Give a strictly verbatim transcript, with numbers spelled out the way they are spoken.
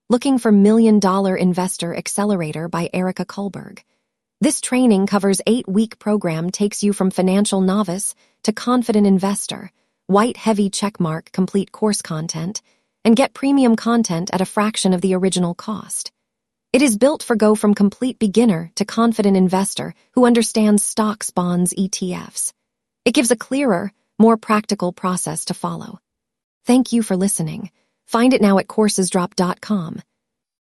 Looking for Million Dollar Investor Accelerator by Erica Kullberg. This training covers eight-week program takes you from financial novice to confident investor, white heavy checkmark complete course content, and get premium content at a fraction of the original cost. It is built for go from complete beginner to confident investor who understands stocks, bonds, E T Fs. It gives a clearer, more practical process to follow. Thank you for listening. Find it now at coursesdrop dot com.